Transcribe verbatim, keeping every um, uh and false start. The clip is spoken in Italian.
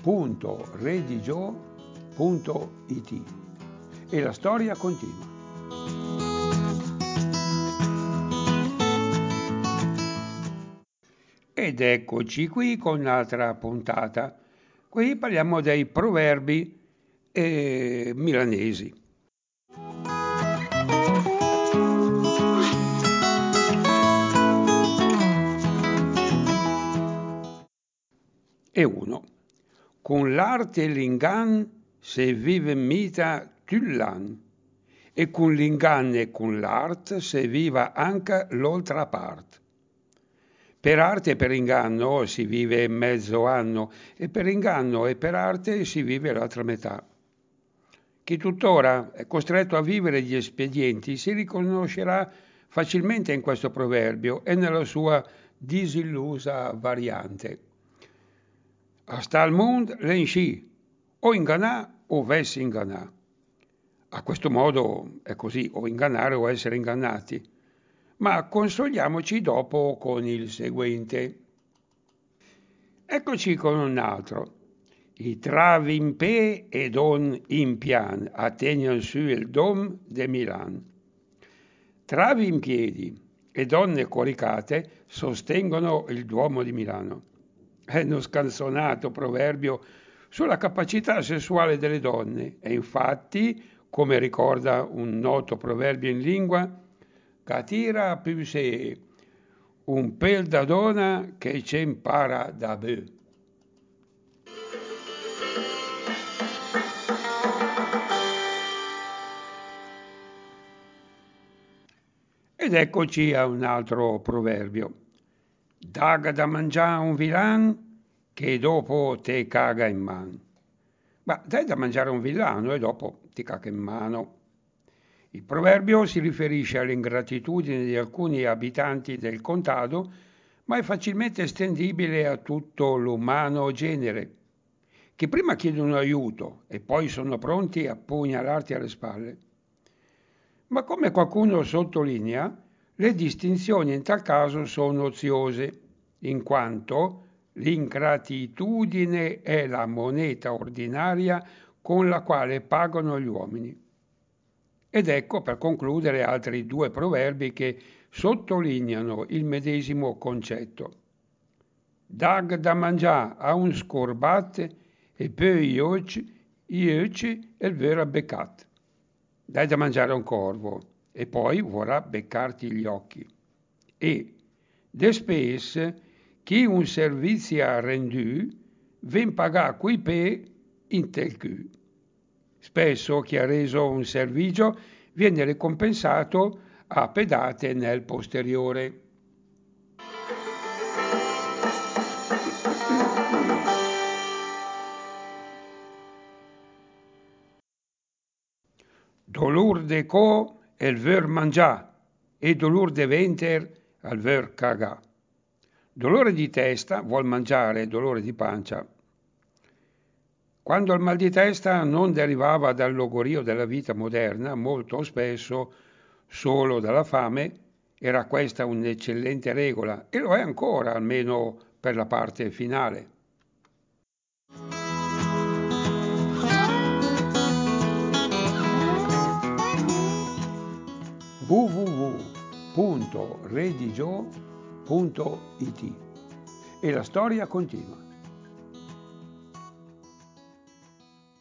punto redigio punto it e la storia continua. Ed eccoci qui con un'altra puntata. Qui parliamo dei proverbi eh, milanesi. E uno. Con l'arte e l'ingan se vive mita tullan, e con l'ingan e con l'arte se viva anche l'altra parte. Per arte e per inganno si vive mezzo anno, e per inganno e per arte si vive l'altra metà. Chi tuttora è costretto a vivere gli espedienti si riconoscerà facilmente in questo proverbio e nella sua disillusa variante. Hasta al mond l'ensci, o ingannà o vessi ingannà. A questo modo è così, o ingannare o essere ingannati. Ma consoliamoci dopo con il seguente. Eccoci con un altro. I travi in pe e don in pian attegnan su il dom de Milan. Travi in piedi e donne coricate sostengono il Duomo di Milano. È uno scanzonato proverbio sulla capacità sessuale delle donne e infatti, come ricorda un noto proverbio in lingua, catira più se un pel da donna che ci impara da bue. Ed eccoci a un altro proverbio. Daga da mangiare un villan che dopo te caga in mano. Ma dai da mangiare un villano e dopo ti caga in mano. Il proverbio si riferisce all'ingratitudine di alcuni abitanti del contado, ma è facilmente estendibile a tutto l'umano genere, che prima chiedono aiuto e poi sono pronti a pugnalarti alle spalle. Ma come qualcuno sottolinea, le distinzioni in tal caso sono oziose, in quanto l'ingratitudine è la moneta ordinaria con la quale pagano gli uomini. Ed ecco per concludere altri due proverbi che sottolineano il medesimo concetto. Dag da mangià a un scorbat e poi ioci, ioci e il vera beccat. Dai da mangiare a un corvo e poi vorrà beccarti gli occhi. E, despes, chi un servizio ha rendu, ven pagà qui pe in tel cul. Spesso chi ha reso un servigio viene ricompensato a pedate nel posteriore. Dolor de co el ver mangià e dolor de venter al ver cagà. Dolore di testa vuol mangiare, dolore di pancia. Quando il mal di testa non derivava dal logorio della vita moderna, molto spesso solo dalla fame, era questa un'eccellente regola e lo è ancora, almeno per la parte finale. w w w punto redigio punto it e la storia continua.